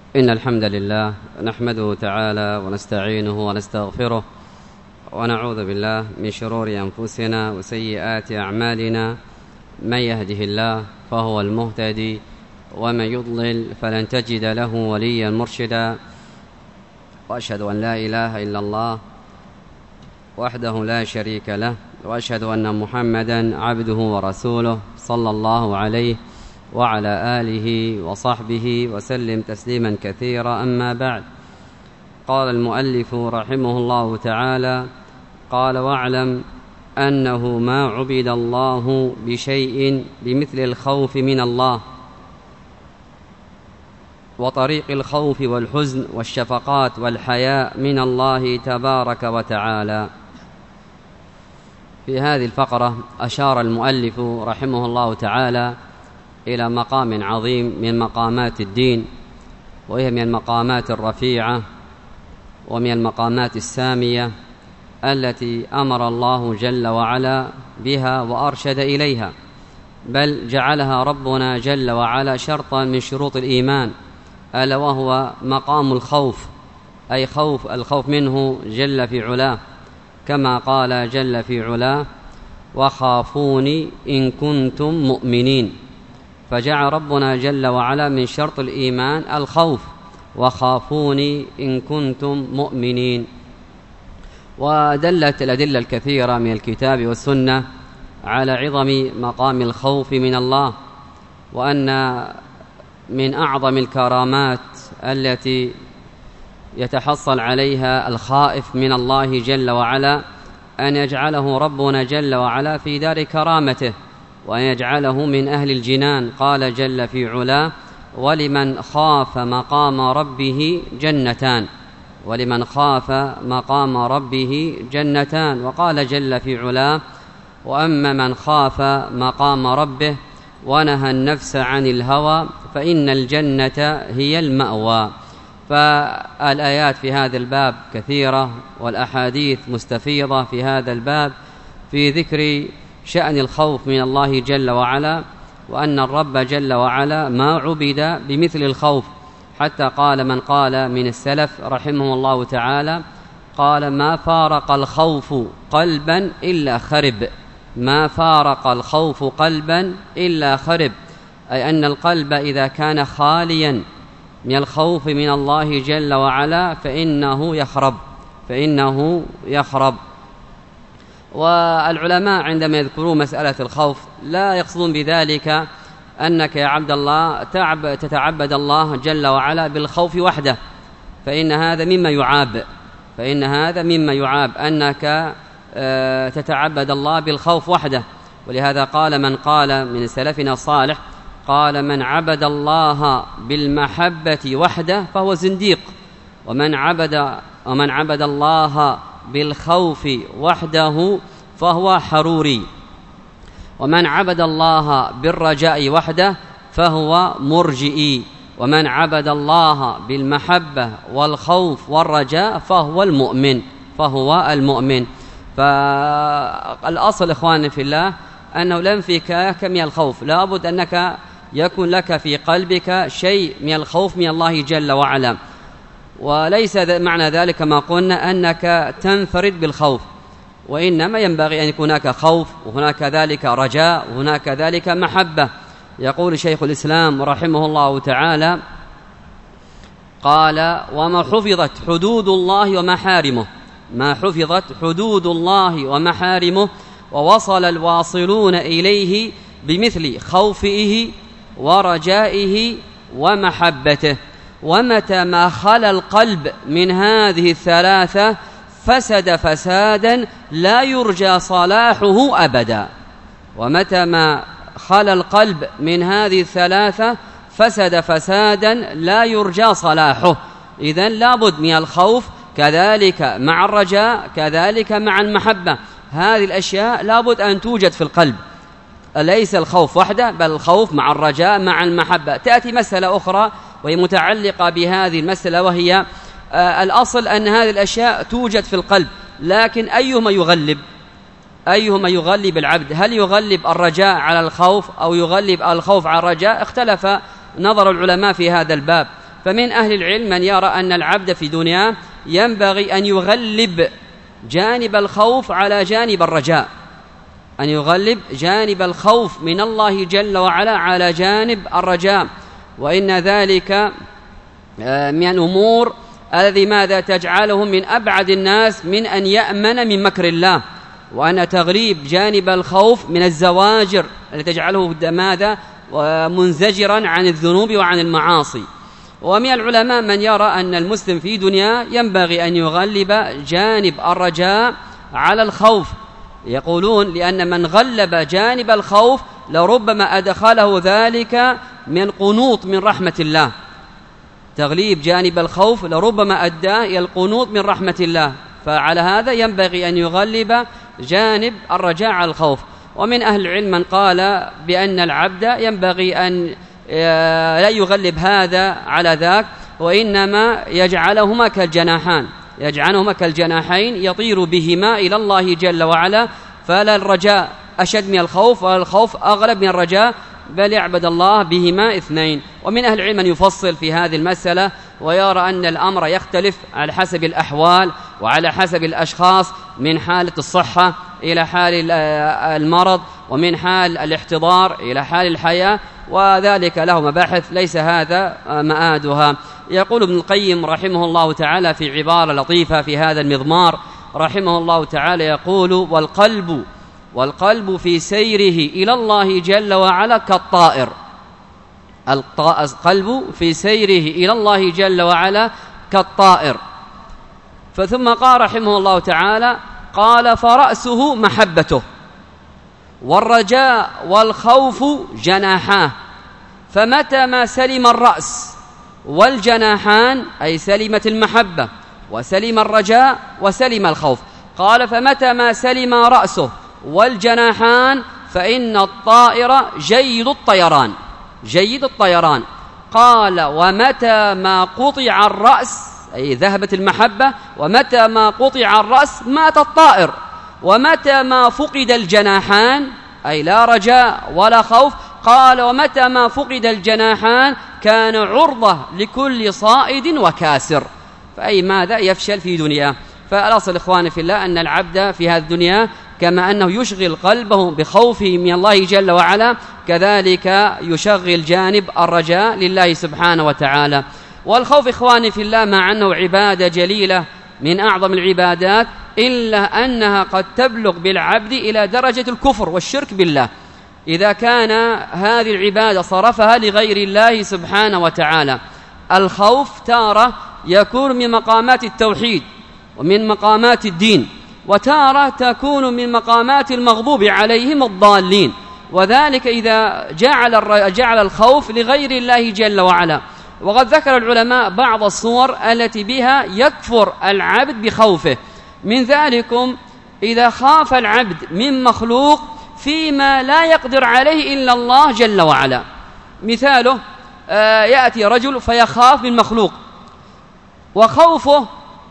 إن الحمد لله نحمده تعالى ونستعينه ونستغفره ونعوذ بالله من شرور أنفسنا وسيئات أعمالنا. من يهده الله فهو المهتدي ومن يضلل فلن تجد له وليا مرشدا. وأشهد أن لا إله إلا الله وحده لا شريك له، وأشهد أن محمدا عبده ورسوله صلى الله عليه وعلى آله وصحبه وسلم تسليما كثيرا. أما بعد، قال المؤلف رحمه الله تعالى: قال: واعلم أنه ما عبد الله بشيء بمثل الخوف من الله وطريق الخوف والحزن والشفقات والحياء من الله تبارك وتعالى. في هذه الفقرة أشار المؤلف رحمه الله تعالى إلى مقام عظيم من مقامات الدين، وهي من المقامات الرفيعة ومن المقامات السامية التي أمر الله جل وعلا بها وأرشد إليها، بل جعلها ربنا جل وعلا شرطا من شروط الإيمان، ألا وهو مقام الخوف، أي الخوف منه جل في علاه، كما قال جل في علاه: وخافوني إن كنتم مؤمنين. فجعل ربنا جل وعلا من شرط الإيمان الخوف، وخافوني إن كنتم مؤمنين. ودلت الأدلة الكثيرة من الكتاب والسنة على عظم مقام الخوف من الله، وأن من أعظم الكرامات التي يتحصل عليها الخائف من الله جل وعلا أن يجعله ربنا جل وعلا في دار كرامته، وأن يجعله من أهل الجنان. قال جل في علاه: ولمن خاف مقام ربه جنتان، ولمن خاف مقام ربه جنتان. وقال جل في علاه: وأما من خاف مقام ربه ونهى النفس عن الهوى فإن الجنة هي المأوى. فالآيات في هذا الباب كثيرة، والأحاديث مستفيضة في هذا الباب في ذكر شأن الخوف من الله جل وعلا، وأن الرب جل وعلا ما عبد بمثل الخوف، حتى قال من قال من السلف رحمه الله تعالى، قال: ما فارق الخوف قلبا إلا خرب، ما فارق الخوف قلبا إلا خرب، أي أن القلب إذا كان خاليا من الخوف من الله جل وعلا فإنه يخرب. والعلماء عندما يذكرون مسألة الخوف لا يقصدون بذلك أنك يا عبد الله تتعبد الله جل وعلا بالخوف وحده، فإن هذا مما يعاب أنك تتعبد الله بالخوف وحده. ولهذا قال من قال من سلفنا الصالح، قال: من عبد الله بالمحبة وحده فهو زنديق، ومن عبد الله بالخوف وحده فهو حروري، ومن عبد الله بالرجاء وحده فهو مرجئي، ومن عبد الله بالمحبة والخوف والرجاء فهو المؤمن. فالأصل إخواني في الله أنه لم فيك من الخوف، لابد أنك يكون لك في قلبك شيء من الخوف من الله جل وعلا، وليس معنى ذلك كما قلنا أنك تنفرد بالخوف، وإنما ينبغي أن يكون هناك خوف وهناك ذلك رجاء وهناك ذلك محبة. يقول شيخ الإسلام رحمه الله تعالى: قال: وما حفظت حدود الله ومحارمه، ما حفظت حدود الله ومحارمه ووصل الواصلون إليه بمثل خوفه ورجائه ومحبته، ومتى ما خلا القلب من هذه الثلاثة فسد فسادا لا يرجى صلاحه أبدا. ومتى ما خلا القلب من هذه الثلاثة فسد فسادا لا يرجى صلاحه. إذن لابد من الخوف، كذلك مع الرجاء، كذلك مع المحبة. هذه الأشياء لابد أن توجد في القلب، ليس الخوف وحده، بل الخوف مع الرجاء مع المحبة. تأتي مسألة أخرى وهي متعلقة بهذه المسألة، وهي الأصل أن هذه الأشياء توجد في القلب، لكن أيهما يغلب العبد؟ هل يغلب الرجاء على الخوف أو يغلب الخوف على الرجاء؟ اختلف نظر العلماء في هذا الباب. فمن أهل العلم من يرى أن العبد في دنياه ينبغي أن يغلب جانب الخوف على جانب الرجاء، أن يغلب جانب الخوف من الله جل وعلا على جانب الرجاء، وإن ذلك من الأمور الذي ماذا تجعله من أبعد الناس من أن يأمن من مكر الله، وأن تغليب جانب الخوف من الزواجر التي تجعله ماذا منزجرا عن الذنوب وعن المعاصي. ومن العلماء من يرى أن المسلم في دنياه ينبغي أن يغلب جانب الرجاء على الخوف، يقولون لأن من غلب جانب الخوف لربما أدخله ذلك من قنوط من رحمة الله، تغليب جانب الخوف لربما أداه إلى القنوط من رحمة الله، فعلى هذا ينبغي أن يغلب جانب الرجاء على الخوف. ومن أهل العلم من قال بأن العبد ينبغي أن لا يغلب هذا على ذاك، وإنما يجعلهما كالجناحان، يجعلهما كالجناحين يطير بهما إلى الله جل وعلا، فلا الرجاء أشد من الخوف ولا الخوف أغلب من الرجاء، بل يعبد الله بهما اثنين. ومن أهل العلم من يفصل في هذه المسألة ويرى أن الأمر يختلف على حسب الأحوال وعلى حسب الأشخاص، من حالة الصحة إلى حال المرض، ومن حال الاحتضار إلى حال الحياة، وذلك له مباحث ليس هذا مآدها. يقول ابن القيم رحمه الله تعالى في عبارة لطيفة في هذا المضمار رحمه الله تعالى، يقول: والقلب في سيره إلى الله جل وعلا كالطائر. القلب في سيره إلى الله جل وعلا كالطائر. فثم قال رحمه الله تعالى: قال: فرأسه محبته، والرجاء والخوف جناحاه، فمتى ما سلم الرأس والجناحان، أي سلمت المحبة وسلم الرجاء وسلم الخوف، قال: فمتى ما سلم رأسه والجناحان فإن الطائر جيد الطيران، جيد الطيران. قال: ومتى ما قطع الرأس، أي ذهبت المحبة، ومتى ما قطع الرأس مات الطائر، ومتى ما فقد الجناحان، أي لا رجاء ولا خوف، قال: ومتى ما فقد الجناحان كان عرضة لكل صائد وكاسر، فأي ماذا يفشل في دنياه. فالأصل إخواني في الله أن العبد في هذه الدنيا كما أنه يشغل قلبه بخوفه من الله جل وعلا، كذلك يشغل جانب الرجاء لله سبحانه وتعالى. والخوف إخواني في الله مع أنه عبادة جليلة من أعظم العبادات، إلا أنها قد تبلغ بالعبد إلى درجة الكفر والشرك بالله إذا كان هذه العبادة صرفها لغير الله سبحانه وتعالى. الخوف تارة يكون من مقامات التوحيد ومن مقامات الدين، وتارة تكون من مقامات المغضوب عليهم الضالين، وذلك إذا جعل الخوف لغير الله جل وعلا. وقد ذكر العلماء بعض الصور التي بها يكفر العبد بخوفه، من ذلكم إذا خاف العبد من مخلوق فيما لا يقدر عليه إلا الله جل وعلا. مثاله يأتي رجل فيخاف من مخلوق، وخوفه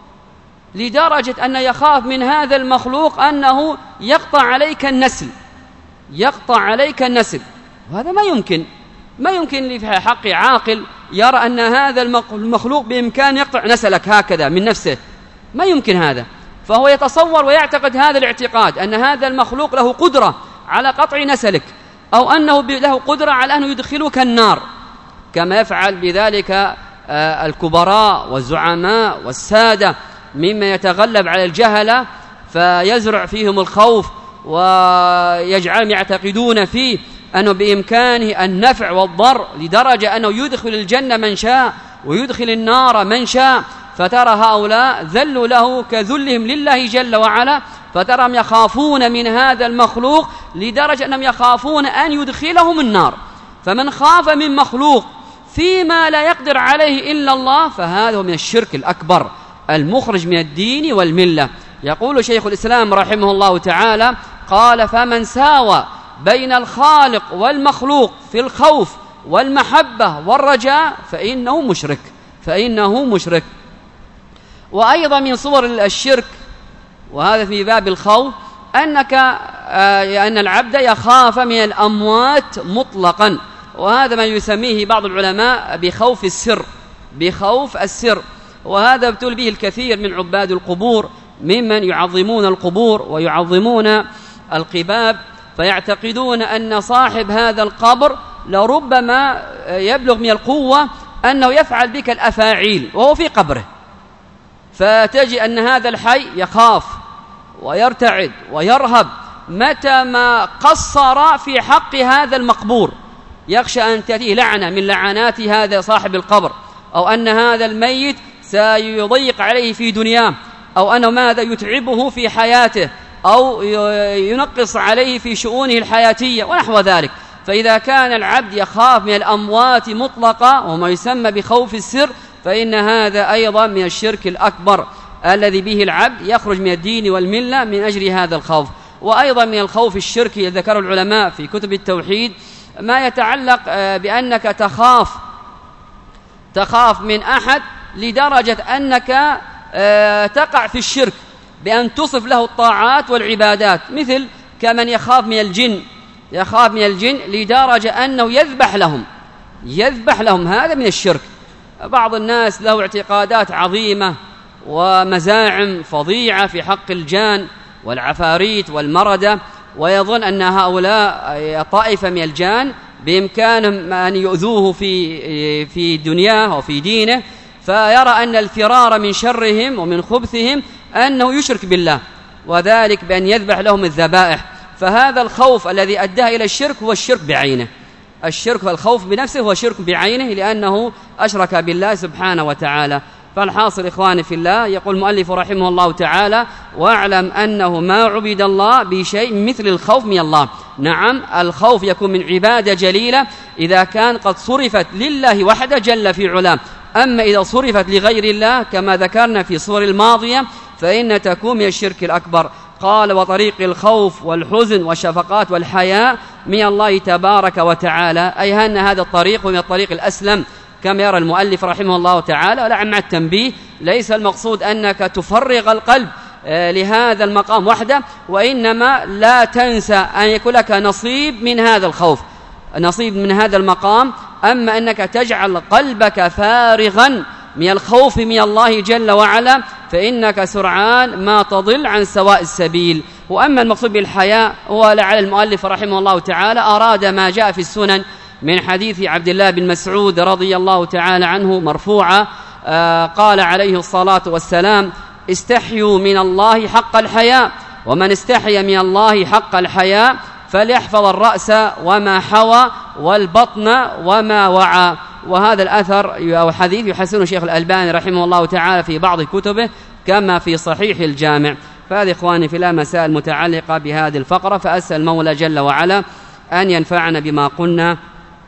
لدرجة أن يخاف من هذا المخلوق أنه يقطع عليك النسل، يقطع عليك النسل، وهذا ما يمكن في حق عاقل يرى أن هذا المخلوق بإمكان يقطع نسلك هكذا من نفسه، ما يمكن هذا. فهو يتصور ويعتقد هذا الاعتقاد أن هذا المخلوق له قدرة على قطع نسلك، أو أنه له قدرة على أن يدخلك النار، كما يفعل بذلك الكبراء والزعماء والسادة مما يتغلب على الجهلة فيزرع فيهم الخوف ويجعلهم يعتقدون فيه أنه بإمكانه النفع والضر، لدرجة أنه يدخل الجنة من شاء ويدخل النار من شاء. فترى هؤلاء ذلوا له كذلهم لله جل وعلا، فتراهم يخافون من هذا المخلوق لدرجة أنهم يخافون أن يدخلهم النار. فمن خاف من مخلوق فيما لا يقدر عليه إلا الله فهذا من الشرك الأكبر المخرج من الدين والملة. يقول شيخ الإسلام رحمه الله تعالى: قال: فمن ساوى بين الخالق والمخلوق في الخوف والمحبة والرجاء فإنه مشرك. وأيضا من صور الشرك، وهذا في باب الخوف، أن العبد يخاف من الأموات مطلقا، وهذا ما يسميه بعض العلماء بخوف السر، بخوف السر. وهذا ابتل به الكثير من عباد القبور ممن يعظمون القبور ويعظمون القباب، فيعتقدون أن صاحب هذا القبر لربما يبلغ من القوة أنه يفعل بك الأفاعيل وهو في قبره، فتجد أن هذا الحي يخاف ويرتعد ويرهب متى ما قصر في حق هذا المقبور، يخشى أن تأتيه لعنة من لعنات هذا صاحب القبر، أو أن هذا الميت سيضيق عليه في دنياه، أو أنه ماذا يتعبه في حياته، أو ينقص عليه في شؤونه الحياتية ونحو ذلك. فإذا كان العبد يخاف من الأموات مطلقة وما يسمى بخوف السر، فإن هذا أيضا من الشرك الأكبر الذي به العبد يخرج من الدين والملة من أجل هذا الخوف. وأيضا من الخوف الشركي ذكره العلماء في كتب التوحيد ما يتعلق بأنك تخاف من أحد لدرجة أنك تقع في الشرك بأن تصف له الطاعات والعبادات، مثل كمن يخاف من الجن لدرجة أنه يذبح لهم، هذا من الشرك. بعض الناس له اعتقادات عظيمة ومزاعم فظيعة في حق الجان والعفاريت والمردة، ويظن أن هؤلاء طائفة من الجان بإمكانهم أن يؤذوه في دنياه وفي دينه، فيرى أن الفرار من شرهم ومن خبثهم أنه يشرك بالله، وذلك بأن يذبح لهم الذبائح. فهذا الخوف الذي أداه إلى الشرك هو الشرك بعينه، الشرك والخوف بنفسه هو شرك بعينه، لأنه أشرك بالله سبحانه وتعالى. فالحاصل إخواني في الله، يقول المؤلف رحمه الله تعالى: واعلم أنه ما عبد الله بشيء مثل الخوف من الله. نعم، الخوف يكون من عبادة جليلة إذا كان قد صرفت لله وحده جل في علاه، أما إذا صرفت لغير الله كما ذكرنا في الصور الماضية فإن تكون من الشرك الأكبر. قال: وطريق الخوف والحزن والشفقات والحياء من الله تبارك وتعالى، أي أن هذا الطريق من الطريق الأسلم كما يرى المؤلف رحمه الله تعالى. ولعل مع التنبيه ليس المقصود أنك تفرغ القلب لهذا المقام وحده، وإنما لا تنسى أن يكون لك نصيب من هذا الخوف، نصيب من هذا المقام. أما أنك تجعل قلبك فارغا من الخوف من الله جل وعلا فإنك سرعان ما تضل عن سواء السبيل. وأما المقصود بالحياء هو لعل المؤلف رحمه الله تعالى أراد ما جاء في السنن من حديث عبد الله بن مسعود رضي الله تعالى عنه مرفوعا، قال عليه الصلاة والسلام: استحيوا من الله حق الحياء، ومن استحيا من الله حق الحياء فليحفظ الرأس وما حوى والبطن وما وعى. وهذا الأثر أو حديث يحسنه الشيخ الألباني رحمه الله تعالى في بعض كتبه كما في صحيح الجامع. فهذه إخواني في الله مسائل متعلقة بهذه الفقرة، فأسأل المولى جل وعلا أن ينفعنا بما قلنا،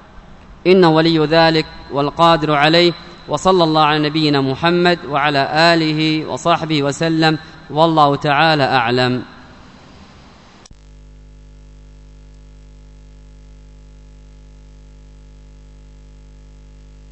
إنه ولي ذلك والقادر عليه. وصلى الله على نبينا محمد وعلى آله وصحبه وسلم، والله تعالى أعلم.